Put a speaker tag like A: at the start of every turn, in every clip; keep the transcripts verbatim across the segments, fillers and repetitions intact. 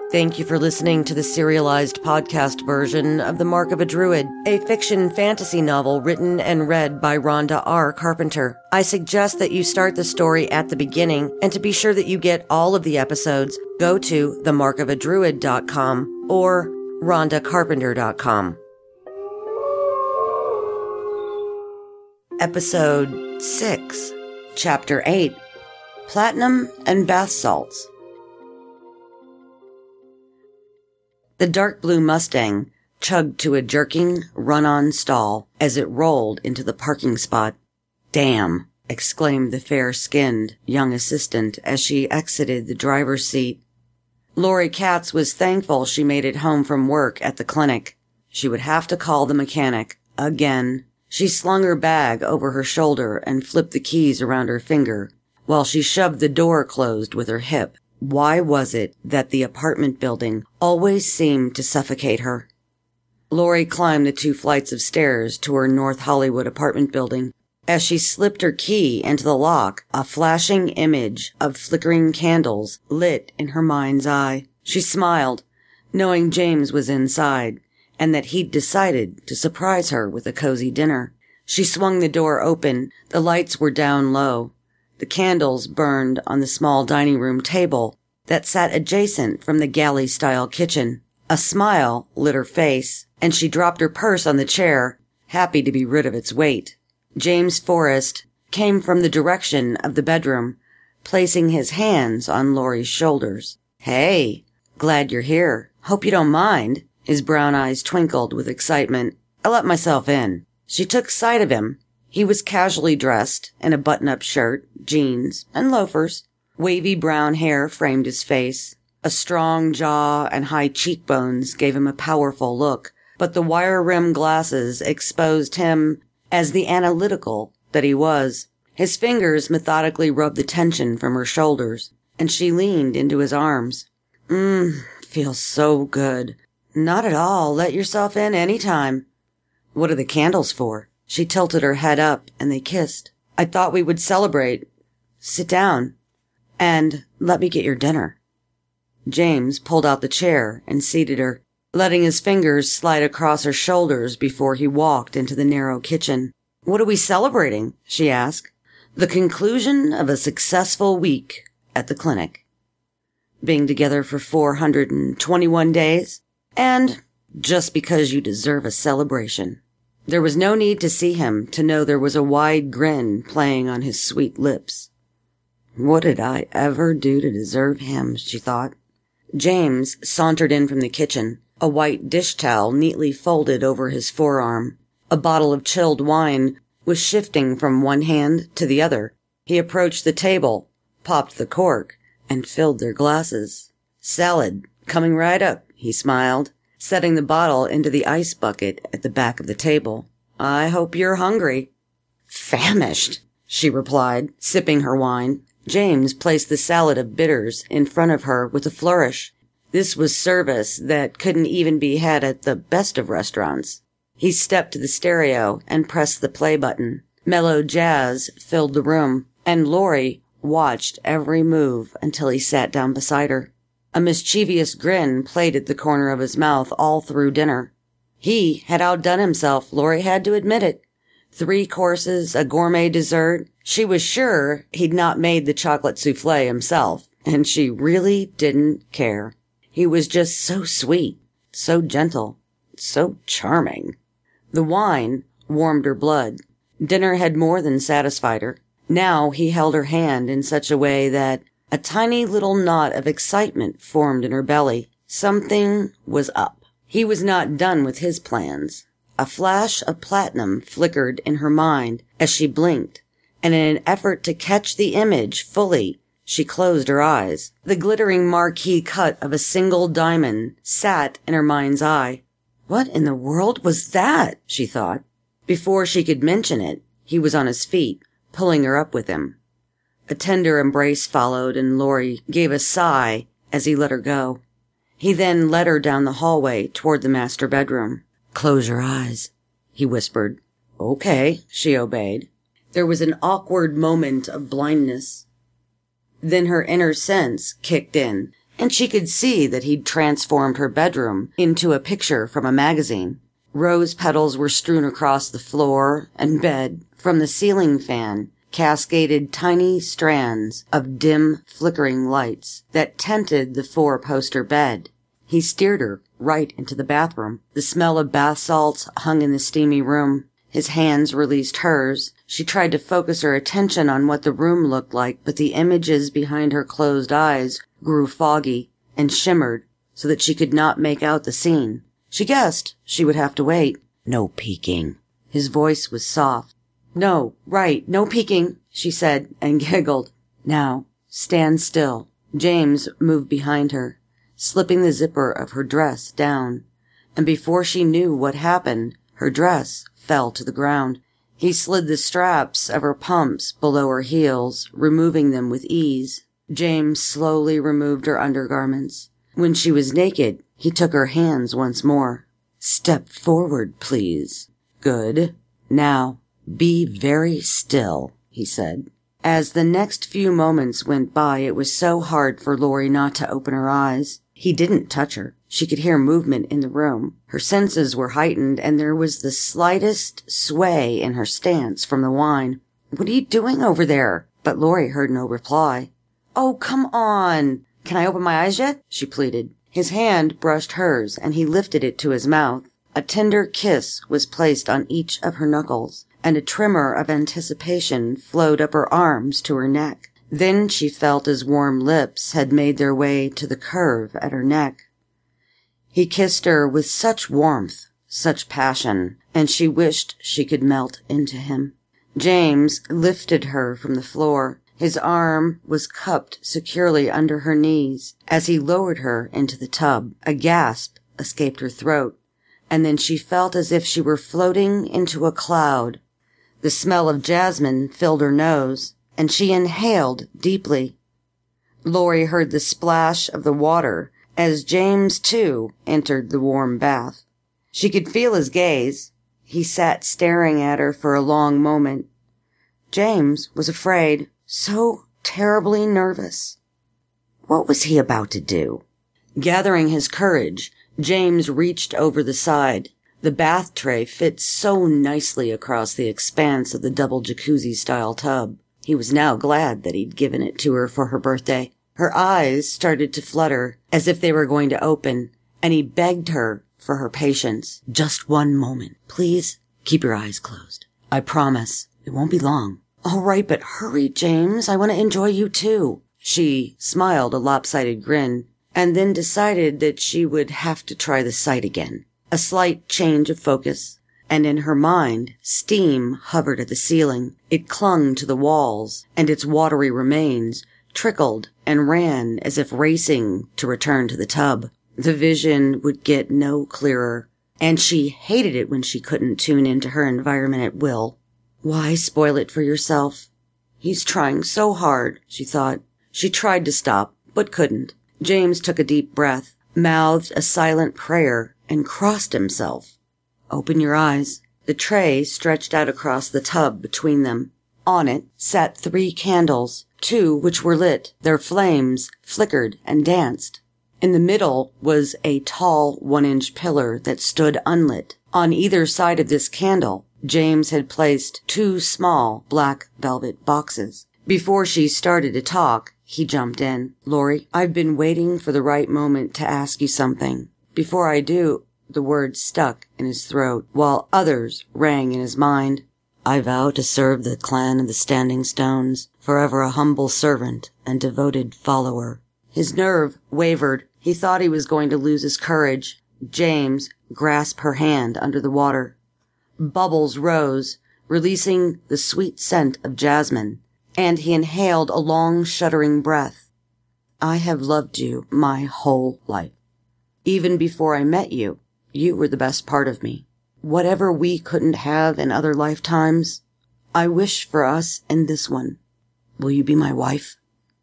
A: Thank you for listening to the serialized podcast version of The Mark of a Druid, a fiction fantasy novel written and read by Rhonda R. Carpenter. I suggest that you start the story at the beginning, and to be sure that you get all of the episodes, go to the mark of a druid dot com or rhonda carpenter dot com. Episode six, Chapter eight, Platinum and Bath Salts. The dark blue Mustang chugged to a jerking, run-on stall as it rolled into the parking spot. "Damn," exclaimed the fair-skinned young assistant as she exited the driver's seat. Lori Katz was thankful she made it home from work at the clinic. She would have to call the mechanic again. She slung her bag over her shoulder and flipped the keys around her finger while she shoved the door closed with her hip. Why was it that the apartment building always seemed to suffocate her? Lori climbed the two flights of stairs to her North Hollywood apartment building. As she slipped her key into the lock, a flashing image of flickering candles lit in her mind's eye. She smiled, knowing James was inside, and that he'd decided to surprise her with a cozy dinner. She swung the door open. The lights were down low. The candles burned on the small dining room table that sat adjacent from the galley-style kitchen. A smile lit her face, and she dropped her purse on the chair, happy to be rid of its weight. James Forrest came from the direction of the bedroom, placing his hands on Lori's shoulders. "Hey, glad you're here. Hope you don't mind." His brown eyes twinkled with excitement. "I let myself in." She took sight of him. He was casually dressed in a button-up shirt, jeans, and loafers. Wavy brown hair framed his face. A strong jaw and high cheekbones gave him a powerful look, but the wire-rimmed glasses exposed him as the analytical that he was. His fingers methodically rubbed the tension from her shoulders, and she leaned into his arms. Mmm, feels so good." "Not at all. Let yourself in any time." "What are the candles for?" She tilted her head up, and they kissed. "I thought we would celebrate." "Sit down. And let me get your dinner." James pulled out the chair and seated her, letting his fingers slide across her shoulders before he walked into the narrow kitchen. "What are we celebrating?" she asked. "The conclusion of a successful week at the clinic. Being together for four hundred twenty-one days, and just because you deserve a celebration." There was no need to see him to know there was a wide grin playing on his sweet lips. What did I ever do to deserve him, she thought. James sauntered in from the kitchen, a white dish towel neatly folded over his forearm. A bottle of chilled wine was shifting from one hand to the other. He approached the table, popped the cork, and filled their glasses. "Salad, coming right up," he smiled, setting the bottle into the ice bucket at the back of the table. "I hope you're hungry." "Famished," she replied, sipping her wine. James placed the salad of bitters in front of her with a flourish. This was service that couldn't even be had at the best of restaurants. He stepped to the stereo and pressed the play button. Mellow jazz filled the room, and Lori watched every move until he sat down beside her. A mischievous grin played at the corner of his mouth all through dinner. He had outdone himself, Lori had to admit it. Three courses, a gourmet dessert. She was sure he'd not made the chocolate souffle himself, and she really didn't care. He was just so sweet, so gentle, so charming. The wine warmed her blood. Dinner had more than satisfied her. Now he held her hand in such a way that a tiny little knot of excitement formed in her belly. Something was up. He was not done with his plans. A flash of platinum flickered in her mind as she blinked, and in an effort to catch the image fully, she closed her eyes. The glittering marquee cut of a single diamond sat in her mind's eye. What in the world was that? She thought. Before she could mention it, he was on his feet, pulling her up with him. A tender embrace followed, and Lori gave a sigh as he let her go. He then led her down the hallway toward the master bedroom. "Close your eyes," he whispered. "Okay," she obeyed. There was an awkward moment of blindness. Then her inner sense kicked in, and she could see that he'd transformed her bedroom into a picture from a magazine. Rose petals were strewn across the floor and bed. From the ceiling fan cascaded tiny strands of dim, flickering lights that tinted the four-poster bed. He steered her right into the bathroom. The smell of bath salts hung in the steamy room. His hands released hers. She tried to focus her attention on what the room looked like, but the images behind her closed eyes grew foggy and shimmered so that she could not make out the scene. She guessed she would have to wait. No peeking. His voice was soft. No, right, no peeking, she said and giggled. Now, stand still. James moved behind her, slipping the zipper of her dress down, and before she knew what happened, her dress fell to the ground. He slid the straps of her pumps below her heels, removing them with ease. James slowly removed her undergarments. When she was naked, he took her hands once more. Step forward, please. Good. Now, be very still, he said. As the next few moments went by, it was so hard for Laurie not to open her eyes. He didn't touch her. She could hear movement in the room. Her senses were heightened, and there was the slightest sway in her stance from the wine. What are you doing over there? But Laurie heard no reply. Oh, come on. Can I open my eyes yet? She pleaded. His hand brushed hers, and he lifted it to his mouth. A tender kiss was placed on each of her knuckles, and a tremor of anticipation flowed up her arms to her neck. Then she felt his warm lips had made their way to the curve at her neck. He kissed her with such warmth, such passion, and she wished she could melt into him. James lifted her from the floor. His arm was cupped securely under her knees as he lowered her into the tub. A gasp escaped her throat, and then she felt as if she were floating into a cloud. The smell of jasmine filled her nose, and she inhaled deeply. Laurie heard the splash of the water as James, too, entered the warm bath. She could feel his gaze. He sat staring at her for a long moment. James was afraid, so terribly nervous. What was he about to do? Gathering his courage, James reached over the side. The bath tray fit so nicely across the expanse of the double jacuzzi-style tub. He was now glad that he'd given it to her for her birthday. Her eyes started to flutter, as if they were going to open, and he begged her for her patience. Just one moment, please. Keep your eyes closed. I promise. It won't be long. All right, but hurry, James. I want to enjoy you, too. She smiled a lopsided grin, and then decided that she would have to try the sight again. A slight change of focus, and in her mind, steam hovered at the ceiling. It clung to the walls, and its watery remains trickled and ran as if racing to return to the tub. The vision would get no clearer, and she hated it when she couldn't tune into her environment at will. Why spoil it for yourself? He's trying so hard, she thought. She tried to stop, but couldn't. James took a deep breath, mouthed a silent prayer, and crossed himself. Open your eyes. The tray stretched out across the tub between them. On it sat three candles, two which were lit. Their flames flickered and danced. In the middle was a tall one-inch pillar that stood unlit. On either side of this candle, James had placed two small black velvet boxes. Before she started to talk, he jumped in. Laurie, I've been waiting for the right moment to ask you something. Before I do, the words stuck in his throat, while others rang in his mind. I vow to serve the clan of the Standing Stones, forever a humble servant and devoted follower. His nerve wavered. He thought he was going to lose his courage. James grasped her hand under the water. Bubbles rose, releasing the sweet scent of jasmine, and he inhaled a long, shuddering breath. I have loved you my whole life. Even before I met you, you were the best part of me. Whatever we couldn't have in other lifetimes, I wish for us in this one. Will you be my wife?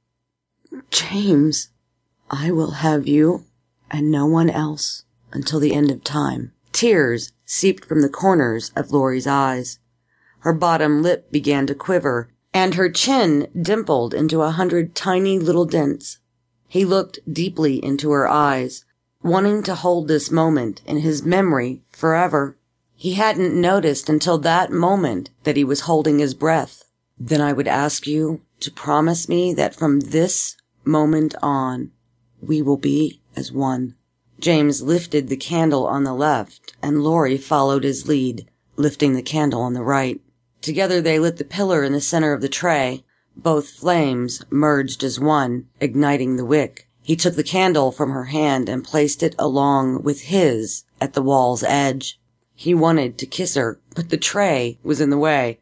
A: James, I will have you and no one else until the end of time. Tears seeped from the corners of Laurie's eyes. Her bottom lip began to quiver, and her chin dimpled into a hundred tiny little dents. He looked deeply into her eyes, wanting to hold this moment in his memory forever. He hadn't noticed until that moment that he was holding his breath. Then I would ask you to promise me that from this moment on, we will be as one. James lifted the candle on the left, and Laurie followed his lead, lifting the candle on the right. Together they lit the pillar in the center of the tray. Both flames merged as one, igniting the wick. He took the candle from her hand and placed it along with his at the wall's edge. He wanted to kiss her, but the tray was in the way.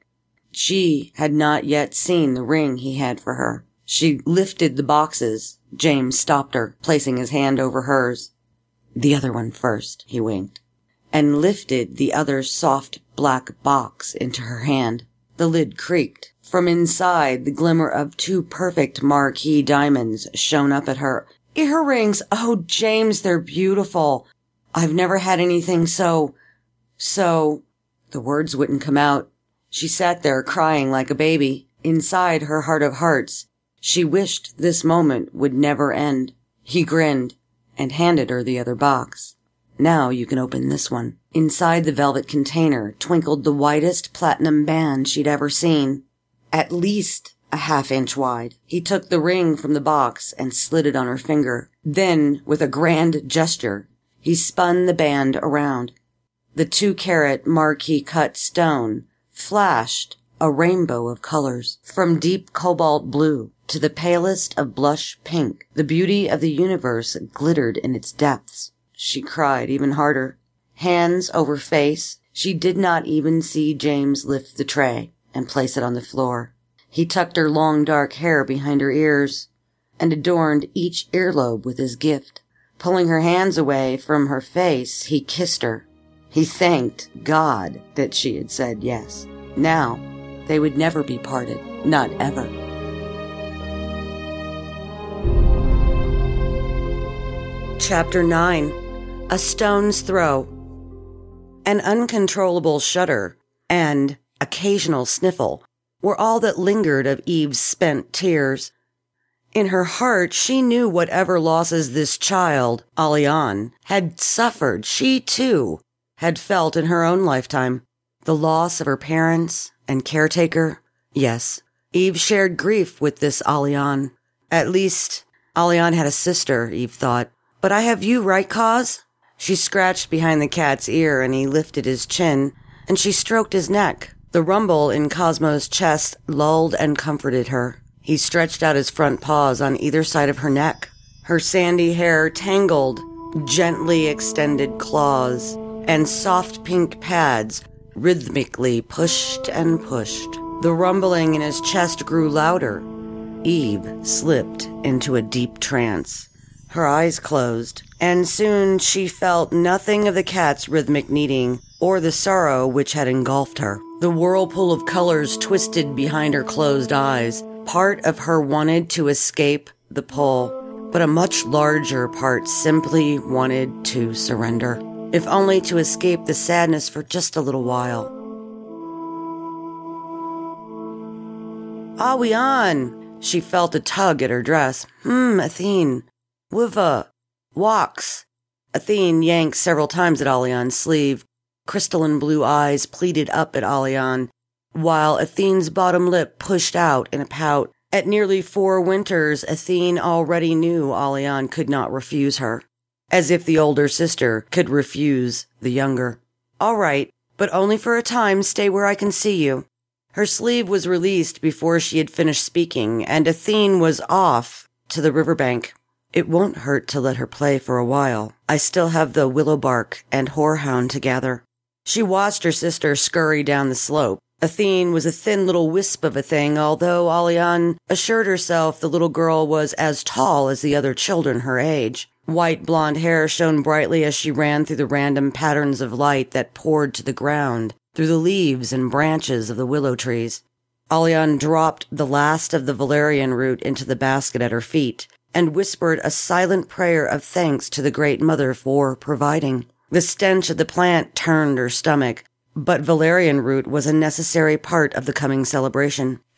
A: She had not yet seen the ring he had for her. She lifted the boxes. James stopped her, placing his hand over hers. The other one first, he winked, and lifted the other soft black box into her hand. The lid creaked. From inside, the glimmer of two perfect marquise diamonds shone up at her. Earrings! Oh, James, they're beautiful. I've never had anything so... so... The words wouldn't come out. She sat there crying like a baby. Inside her heart of hearts, she wished this moment would never end. He grinned and handed her the other box. Now you can open this one. Inside the velvet container twinkled the whitest platinum band she'd ever seen. At least a half inch wide. He took the ring from the box and slid it on her finger. Then, with a grand gesture, he spun the band around. The two-carat marquise-cut stone flashed a rainbow of colors, from deep cobalt blue to the palest of blush pink. The beauty of the universe glittered in its depths. She cried even harder. Hands over face, she did not even see James lift the tray and place it on the floor. He tucked her long dark hair behind her ears and adorned each earlobe with his gift. Pulling her hands away from her face, he kissed her. He thanked God that she had said yes. Now, they would never be parted. Not ever. Chapter nine. A Stone's Throw. An uncontrollable shudder and occasional sniffle were all that lingered of Eve's spent tears. In her heart, she knew whatever losses this child, Alian, had suffered, she too had felt in her own lifetime. The loss of her parents and caretaker. Yes, Eve shared grief with this Alian. At least, Alian had a sister, Eve thought. But I have you, right, Cos? She scratched behind the cat's ear, and he lifted his chin, and she stroked his neck. The rumble in Cosmo's chest lulled and comforted her. He stretched out his front paws on either side of her neck. Her sandy hair tangled, gently extended claws, and soft pink pads rhythmically pushed and pushed. The rumbling in his chest grew louder. Eve slipped into a deep trance. Her eyes closed, and soon she felt nothing of the cat's rhythmic kneading or the sorrow which had engulfed her. The whirlpool of colors twisted behind her closed eyes. Part of her wanted to escape the pull, but a much larger part simply wanted to surrender, if only to escape the sadness for just a little while. Ah, we on! She felt a tug at her dress. Hmm, Athene. Wiva. Walks. Athene yanked several times at Alian's sleeve. Crystalline blue eyes pleaded up at Alian, while Athene's bottom lip pushed out in a pout. At nearly four winters, Athene already knew Alian could not refuse her. As if the older sister could refuse the younger. All right, but only for a time. Stay where I can see you. Her sleeve was released before she had finished speaking, and Athene was off to the riverbank. It won't hurt to let her play for a while. I still have the willow bark and horehound to gather. She watched her sister scurry down the slope. Athene was a thin little wisp of a thing, although Alian assured herself the little girl was as tall as the other children her age. White blonde hair shone brightly as she ran through the random patterns of light that poured to the ground, through the leaves and branches of the willow trees. Alian dropped the last of the valerian root into the basket at her feet, and whispered a silent prayer of thanks to the Great Mother for providing. The stench of the plant turned her stomach, but valerian root was a necessary part of the coming celebration.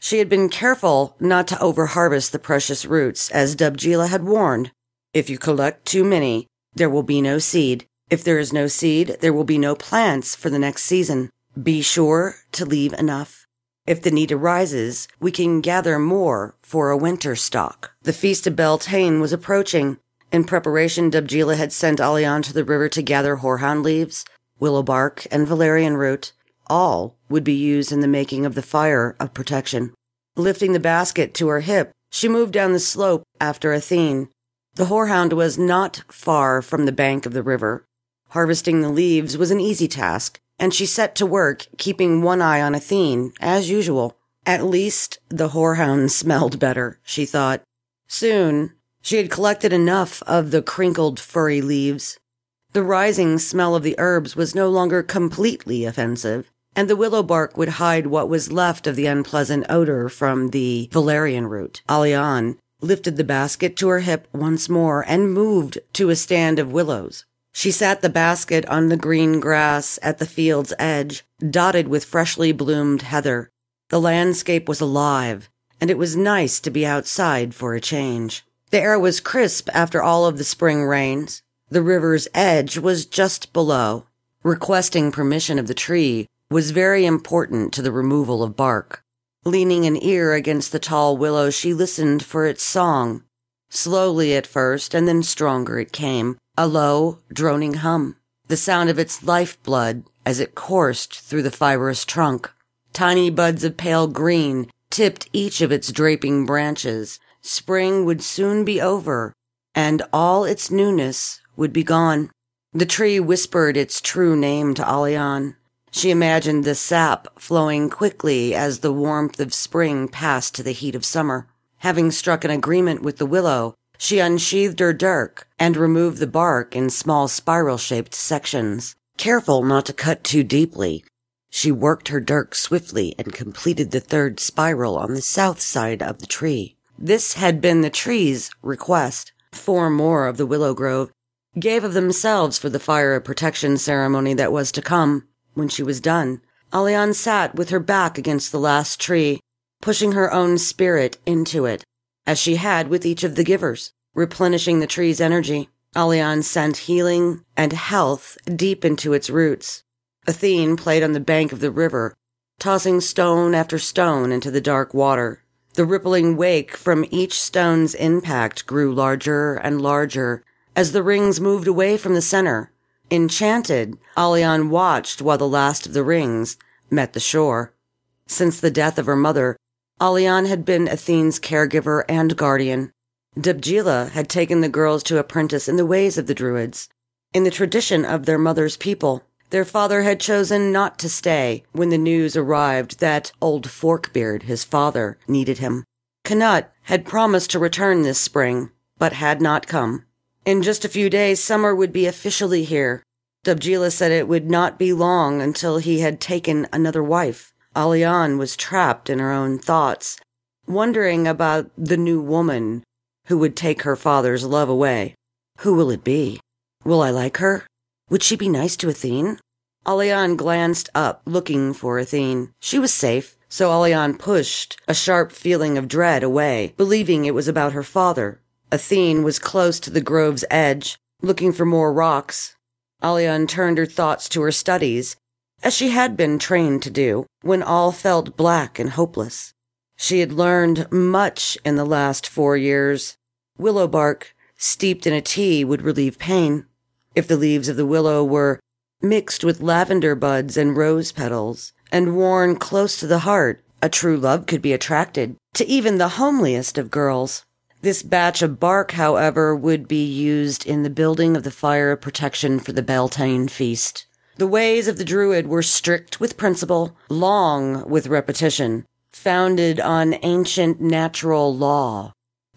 A: She had been careful not to overharvest the precious roots, as Dubjila had warned. If you collect too many, there will be no seed. If there is no seed, there will be no plants for the next season. Be sure to leave enough. If the need arises, we can gather more for a winter stock. The Feast of Beltane was approaching. In preparation, Dubjila had sent Alian to the river to gather horehound leaves, willow bark, and valerian root. All would be used in the making of the fire of protection. Lifting the basket to her hip, she moved down the slope after Athene. The horehound was not far from the bank of the river. Harvesting the leaves was an easy task, and she set to work, keeping one eye on Athene, as usual. At least the horehound smelled better, she thought. Soon, she had collected enough of the crinkled, furry leaves. The rising smell of the herbs was no longer completely offensive, and the willow bark would hide what was left of the unpleasant odor from the valerian root. Alian lifted the basket to her hip once more and moved to a stand of willows. She sat the basket on the green grass at the field's edge, dotted with freshly bloomed heather. The landscape was alive, and it was nice to be outside for a change. The air was crisp after all of the spring rains. The river's edge was just below. Requesting permission of the tree was very important to the removal of bark. Leaning an ear against the tall willow, she listened for its song. Slowly at first, and then stronger it came, a low, droning hum, the sound of its lifeblood as it coursed through the fibrous trunk. Tiny buds of pale green tipped each of its draping branches. Spring would soon be over, and all its newness would be gone. The tree whispered its true name to Alian. She imagined the sap flowing quickly as the warmth of spring passed to the heat of summer. Having struck an agreement with the willow, she unsheathed her dirk and removed the bark in small spiral-shaped sections. Careful not to cut too deeply, she worked her dirk swiftly and completed the third spiral on the south side of the tree. This had been the tree's request. Four more of the willow grove gave of themselves for the fire of protection ceremony that was to come. When she was done, Alian sat with her back against the last tree, pushing her own spirit into it, as she had with each of the givers, replenishing the tree's energy. Alian sent healing and health deep into its roots. Athene played on the bank of the river, tossing stone after stone into the dark water. The rippling wake from each stone's impact grew larger and larger as the rings moved away from the center. Enchanted, Alian watched while the last of the rings met the shore. Since the death of her mother, Alian had been Athene's caregiver and guardian. Dubjila had taken the girls to apprentice in the ways of the Druids, in the tradition of their mother's people. Their father had chosen not to stay when the news arrived that old Forkbeard, his father, needed him. Canut had promised to return this spring, but had not come. In just a few days, summer would be officially here. Dubjila said it would not be long until he had taken another wife. Alian was trapped in her own thoughts, wondering about the new woman who would take her father's love away. Who will it be? Will I like her? Would she be nice to Athene? Alian glanced up, looking for Athene. She was safe, so Alian pushed a sharp feeling of dread away, believing it was about her father. Athene was close to the grove's edge, looking for more rocks. Alian turned her thoughts to her studies, as she had been trained to do, when all felt black and hopeless. She had learned much in the last four years. Willow bark, steeped in a tea, would relieve pain. If the leaves of the willow were mixed with lavender buds and rose petals, and worn close to the heart, a true love could be attracted to even the homeliest of girls. This batch of bark, however, would be used in the building of the fire of protection for the Beltane feast. The ways of the Druid were strict with principle, long with repetition, founded on ancient natural law,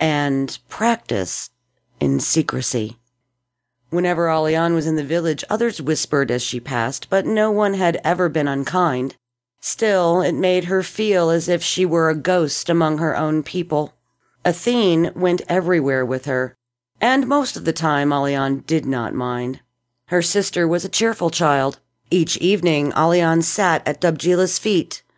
A: and practiced in secrecy. Whenever Alian was in the village, others whispered as she passed, but no one had ever been unkind. Still, it made her feel as if she were a ghost among her own people. Athene went everywhere with her, and most of the time Alian did not mind. Her sister was a cheerful child. Each evening, Alian sat at Dubjila's feet,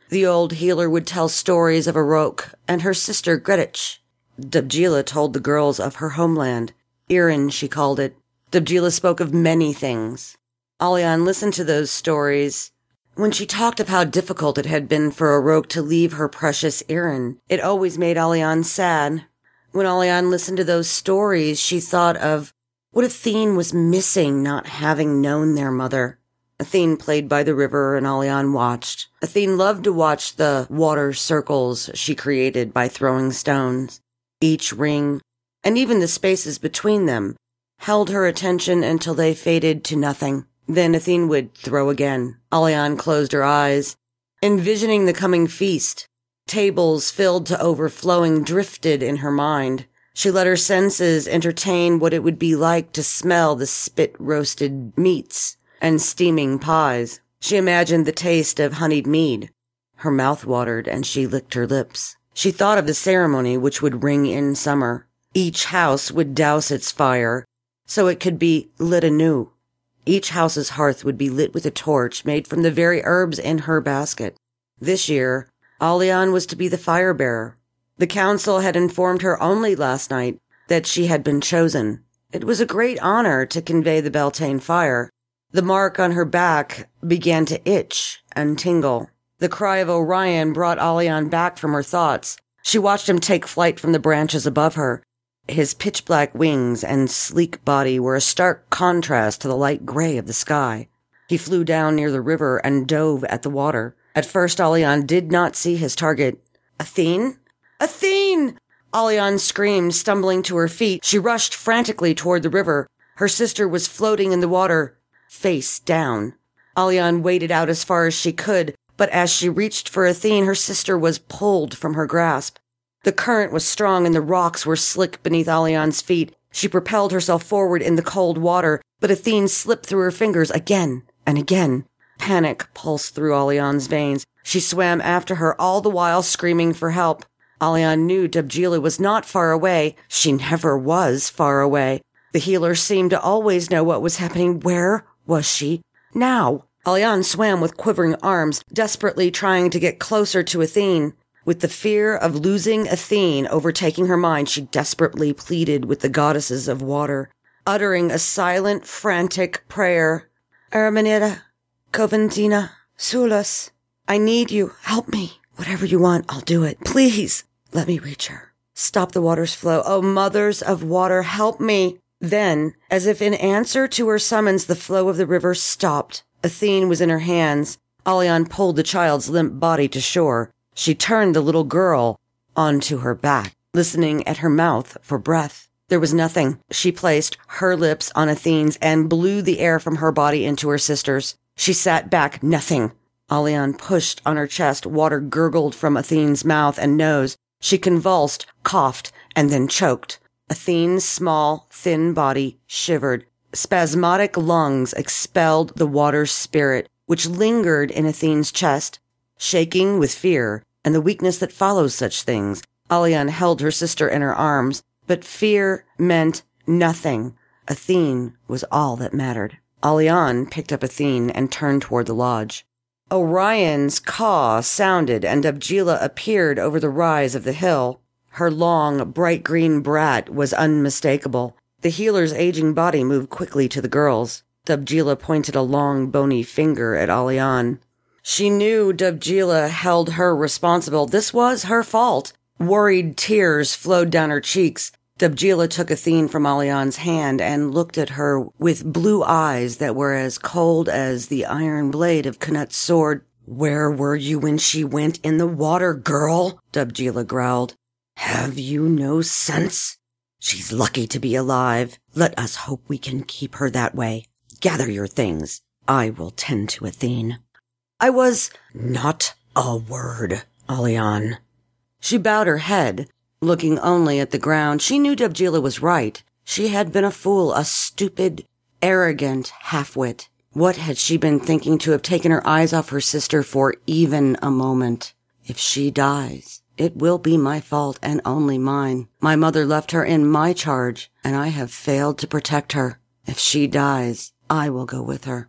A: The old healer would tell stories of Arok and her sister Gretich. Dubjila told the girls of her homeland. Irin, she called it. Dubjila spoke of many things. Alian listened to those stories. When she talked of how difficult it had been for Arok to leave her precious Irin, it always made Alian sad. When Alian listened to those stories, she thought of what Athene was missing not having known their mother. Athene played by the river and Alian watched. Athene loved to watch the water circles she created by throwing stones. Each ring, and even the spaces between them, held her attention until they faded to nothing. Then Athene would throw again. Alian closed her eyes, envisioning the coming feast. Tables filled to overflowing drifted in her mind. She let her senses entertain what it would be like to smell the spit-roasted meats and steaming pies. She imagined the taste of honeyed mead. Her mouth watered and she licked her lips. She thought of the ceremony which would ring in summer. Each house would douse its fire, so it could be lit anew. Each house's hearth would be lit with a torch made from the very herbs in her basket. This year, Alian was to be the fire-bearer. The council had informed her only last night that she had been chosen. It was a great honor to convey the Beltane fire. The mark on her back began to itch and tingle. The cry of Orion brought Alian back from her thoughts. She watched him take flight from the branches above her. His pitch-black wings and sleek body were a stark contrast to the light gray of the sky. He flew down near the river and dove at the water. At first, Alian did not see his target. Athene? Athene! Alian screamed, stumbling to her feet. She rushed frantically toward the river. Her sister was floating in the water, face down. Alian waded out as far as she could, but as she reached for Athene, her sister was pulled from her grasp. The current was strong and the rocks were slick beneath Alian's feet. She propelled herself forward in the cold water, but Athene slipped through her fingers again and again. Panic pulsed through Alian's veins. She swam after her, all the while screaming for help. Alian knew Dubjila was not far away. She never was far away. The healer seemed to always know what was happening. Where was she now? Alian swam with quivering arms, desperately trying to get closer to Athene. With the fear of losing Athene overtaking her mind, she desperately pleaded with the goddesses of water, uttering a silent, frantic prayer. Araminida, Coventina, Sulas, I need you. Help me. Whatever you want, I'll do it. Please, let me reach her. Stop the water's flow. Oh, mothers of water, help me. Then, as if in answer to her summons, the flow of the river stopped. Athene was in her hands. Alian pulled the child's limp body to shore. She turned the little girl onto her back, listening at her mouth for breath. There was nothing. She placed her lips on Athene's and blew the air from her body into her sister's. She sat back, nothing. Alian pushed on her chest. Water gurgled from Athene's mouth and nose. She convulsed, coughed, and then choked. Athene's small, thin body shivered. Spasmodic lungs expelled the water's spirit, which lingered in Athene's chest. Shaking with fear and the weakness that follows such things, Alian held her sister in her arms, but fear meant nothing. Athene was all that mattered. Alian picked up Athene and turned toward the lodge. Orion's caw sounded, and Dubjila appeared over the rise of the hill. Her long, bright green brat was unmistakable. The healer's aging body moved quickly to the girls. Dubjila pointed a long, bony finger at Alian. She knew Dubjila held her responsible. This was her fault. Worried tears flowed down her cheeks. Dubjila took Athene from Alian's hand and looked at her with blue eyes that were as cold as the iron blade of Knut's sword. Where were you when she went in the water, girl? Dubjila growled. Have you no sense? She's lucky to be alive. Let us hope we can keep her that way. Gather your things. I will tend to Athene. I was not a word, Alian. She bowed her head, looking only at the ground. She knew Dubjila was right. She had been a fool, a stupid, arrogant half-wit. What had she been thinking to have taken her eyes off her sister for even a moment? If she dies, it will be my fault and only mine. My mother left her in my charge, and I have failed to protect her. If she dies, I will go with her.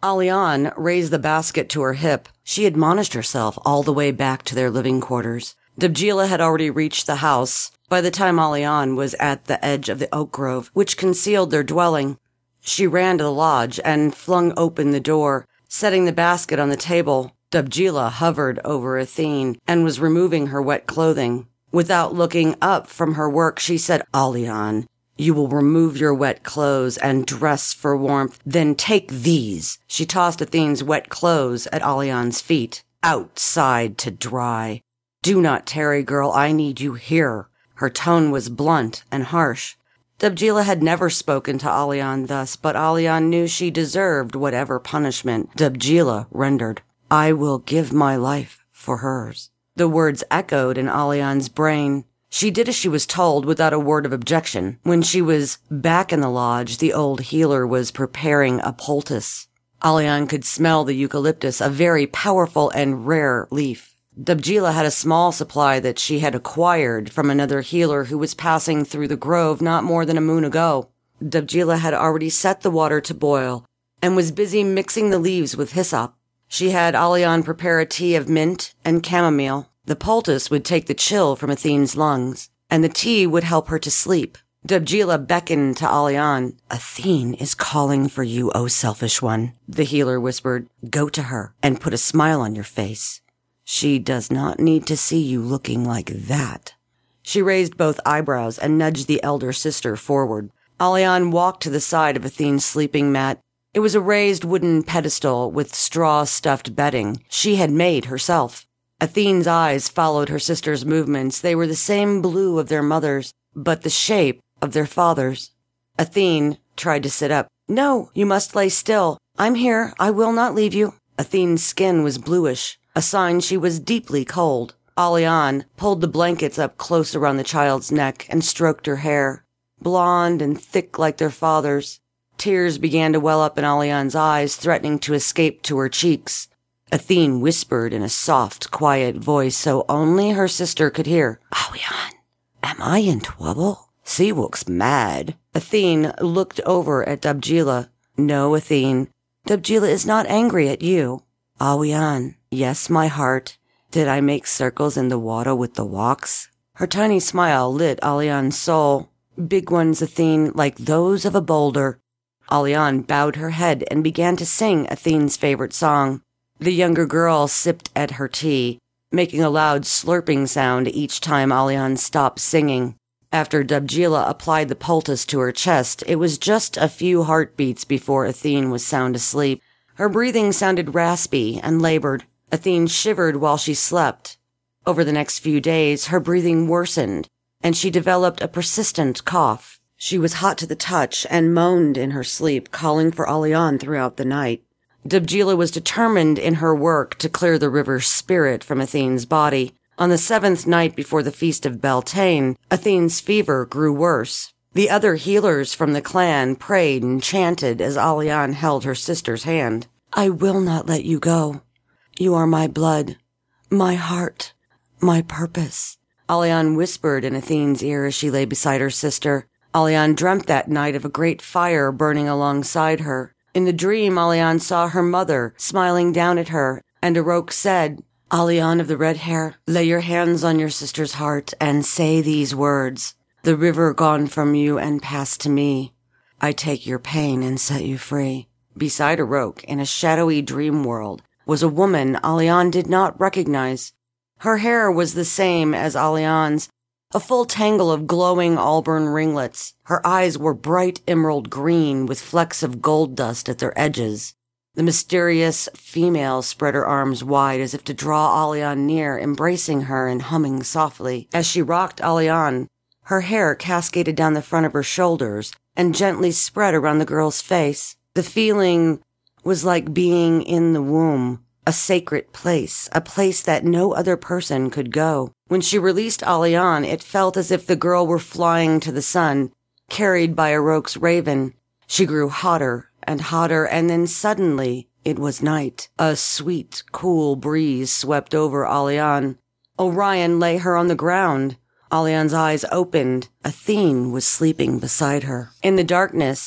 A: Alian raised the basket to her hip. She admonished herself all the way back to their living quarters. Djebjila had already reached the house by the time Alian was at the edge of the oak grove, which concealed their dwelling. She ran to the lodge and flung open the door, setting the basket on the table. Djebjila hovered over Athene and was removing her wet clothing. Without looking up from her work, she said, "Alian, you will remove your wet clothes and dress for warmth. Then take these." She tossed Athene's wet clothes at Alian's feet. "Outside to dry. Do not tarry, girl. I need you here." Her tone was blunt and harsh. Djebjila had never spoken to Alian thus, but Alian knew she deserved whatever punishment Djebjila rendered. "I will give my life for hers." The words echoed in Alian's brain. She did as she was told without a word of objection. When she was back in the lodge, the old healer was preparing a poultice. Alian could smell the eucalyptus, a very powerful and rare leaf. Djebjila had a small supply that she had acquired from another healer who was passing through the grove not more than a moon ago. Djebjila had already set the water to boil and was busy mixing the leaves with hyssop. She had Alian prepare a tea of mint and chamomile. The poultice would take the chill from Athene's lungs, and the tea would help her to sleep. Djebjila beckoned to Alian. "Athene is calling for you, O selfish one," the healer whispered. "Go to her and put a smile on your face. She does not need to see you looking like that." She raised both eyebrows and nudged the elder sister forward. Alian walked to the side of Athene's sleeping mat. It was a raised wooden pedestal with straw-stuffed bedding she had made herself. Athene's eyes followed her sister's movements. They were the same blue of their mother's, but the shape of their father's. Athene tried to sit up. "No, you must lay still. I'm here. I will not leave you." Athene's skin was bluish, a sign she was deeply cold. Alian pulled the blankets up close around the child's neck and stroked her hair, blonde and thick like their father's. Tears began to well up in Alian's eyes, threatening to escape to her cheeks. Athene whispered in a soft, quiet voice so only her sister could hear. "Alian, am I in trouble? She looks mad." Athene looked over at Djebjila. "No, Athene, Djebjila is not angry at you." "Alian, yes, my heart. Did I make circles in the water with the walks?" Her tiny smile lit Alian's soul. "Big ones, Athene, like those of a boulder." Alian bowed her head and began to sing Athene's favorite song. The younger girl sipped at her tea, making a loud slurping sound each time Alian stopped singing. After Djebjila applied the poultice to her chest, it was just a few heartbeats before Athene was sound asleep. Her breathing sounded raspy and labored. Athene shivered while she slept. Over the next few days, her breathing worsened, and she developed a persistent cough. She was hot to the touch and moaned in her sleep, calling for Alian throughout the night. Djebjila was determined in her work to clear the river's spirit from Athene's body. On the seventh night before the feast of Beltane, Athene's fever grew worse. The other healers from the clan prayed and chanted as Alian held her sister's hand. "I will not let you go. You are my blood, my heart, my purpose," Alian whispered in Athene's ear as she lay beside her sister. Alian dreamt that night of a great fire burning alongside her. In the dream, Alian saw her mother smiling down at her, and Arok said, "Alian of the red hair, lay your hands on your sister's heart and say these words. The river gone from you and passed to me. I take your pain and set you free." Beside Arok, in a shadowy dream world, was a woman Alian did not recognize. Her hair was the same as Alian's, a full tangle of glowing auburn ringlets. Her eyes were bright emerald green with flecks of gold dust at their edges. The mysterious female spread her arms wide as if to draw Alian near, embracing her and humming softly. As she rocked Alian, her hair cascaded down the front of her shoulders and gently spread around the girl's face. The feeling was like being in the womb, a sacred place, a place that no other person could go. When she released Alian, it felt as if the girl were flying to the sun, carried by Arok's raven. She grew hotter and hotter, and then suddenly it was night. A sweet, cool breeze swept over Alian. Orion lay her on the ground. Alian's eyes opened. Athene was sleeping beside her. In the darkness,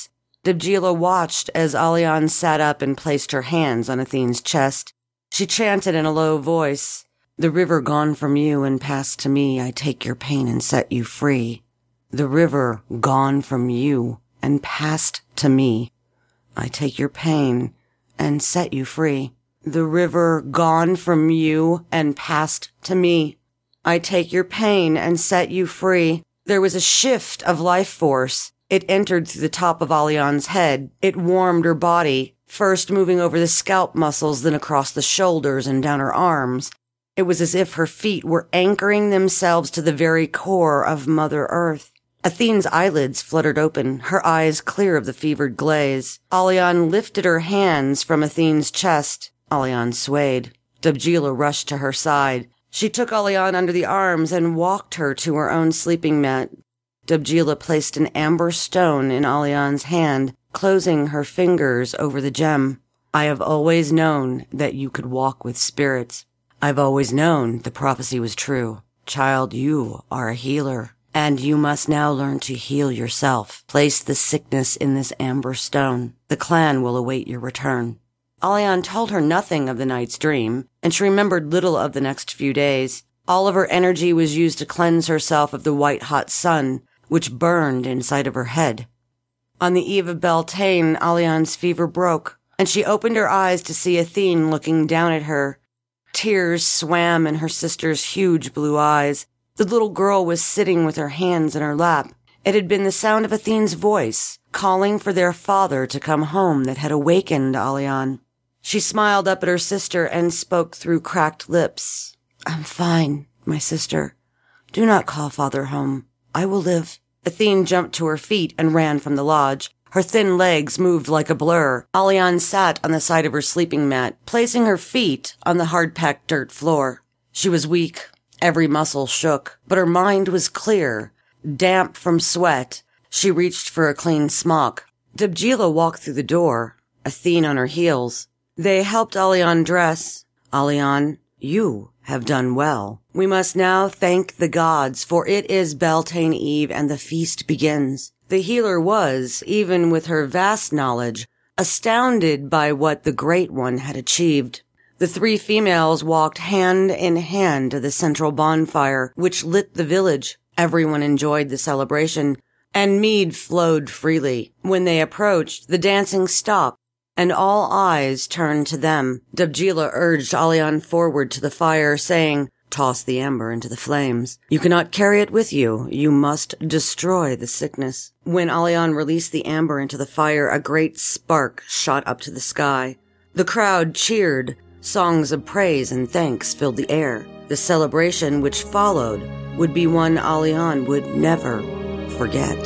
A: Dibgila watched as Alian sat up and placed her hands on Athene's chest. She chanted in a low voice, "The river gone from you and passed to me, I take your pain and set you free. The river gone from you and passed to me, I take your pain and set you free. The river gone from you and passed to me, I take your pain and set you free." There was a shift of life force. It entered through the top of Alian's head. It warmed her body, first moving over the scalp muscles, then across the shoulders and down her arms. It was as if her feet were anchoring themselves to the very core of Mother Earth. Athene's eyelids fluttered open, her eyes clear of the fevered glaze. Alian lifted her hands from Athene's chest. Alian swayed. Dibgila rushed to her side. She took Alian under the arms and walked her to her own sleeping mat. Dibgila placed an amber stone in Alian's hand, closing her fingers over the gem. "I have always known that you could walk with spirits. I've always known the prophecy was true. Child, you are a healer, and you must now learn to heal yourself. Place the sickness in this amber stone. The clan will await your return." Alian told her nothing of the night's dream, and she remembered little of the next few days. All of her energy was used to cleanse herself of the white-hot sun, which burned inside of her head. On the eve of Beltane, Alian's fever broke, and she opened her eyes to see Athene looking down at her. Tears swam in her sister's huge blue eyes. The little girl was sitting with her hands in her lap. It had been the sound of Athene's voice, calling for their father to come home, that had awakened Alian. She smiled up at her sister and spoke through cracked lips. "I'm fine, my sister. Do not call father home. I will live." Athene jumped to her feet and ran from the lodge. Her thin legs moved like a blur. Alian sat on the side of her sleeping mat, placing her feet on the hard-packed dirt floor. She was weak. Every muscle shook, but her mind was clear. Damp from sweat, she reached for a clean smock. Dibgila walked through the door, Athene on her heels. They helped Alian dress. "Alian, you have done well. We must now thank the gods, for it is Beltane Eve and the feast begins." The healer was, even with her vast knowledge, astounded by what the Great One had achieved. The three females walked hand in hand to the central bonfire, which lit the village. Everyone enjoyed the celebration, and mead flowed freely. When they approached, the dancing stopped, and all eyes turned to them. Dibgila urged Alian forward to the fire, saying, "Toss the amber into the flames. You cannot carry it with you. You must destroy the sickness." When Alian released the amber into the fire, a great spark shot up to the sky. The crowd cheered. Songs of praise and thanks filled the air. The celebration which followed would be one Alian would never forget.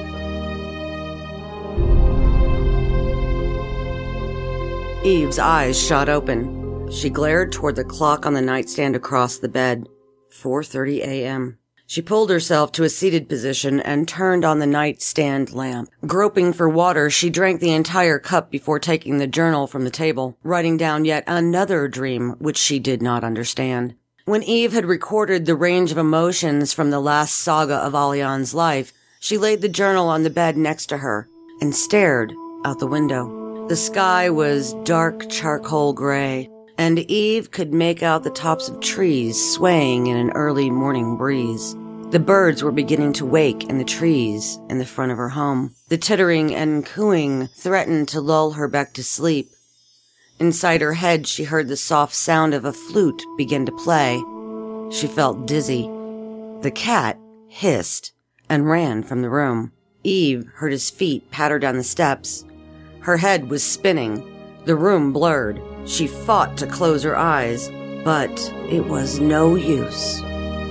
A: Eve's eyes shot open. She glared toward the clock on the nightstand across the bed. four thirty a.m. She pulled herself to a seated position and turned on the nightstand lamp. Groping for water, she drank the entire cup before taking the journal from the table, writing down yet another dream which she did not understand. When Eve had recorded the range of emotions from the last saga of Alian's life, she laid the journal on the bed next to her and stared out the window. The sky was dark charcoal gray, and Eve could make out the tops of trees swaying in an early morning breeze. The birds were beginning to wake in the trees in the front of her home. The tittering and cooing threatened to lull her back to sleep. Inside her head, she heard the soft sound of a flute begin to play. She felt dizzy. The cat hissed and ran from the room. Eve heard his feet patter down the steps. Her head was spinning. The room blurred. She fought to close her eyes, but it was no use.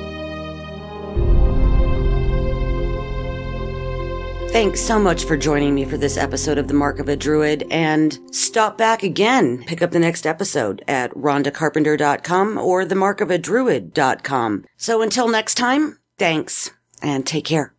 A: Thanks so much for joining me for this episode of The Mark of a Druid, and stop back again. Pick up the next episode at rhonda carpenter dot com or the mark of a druid dot com. So until next time, thanks, and take care.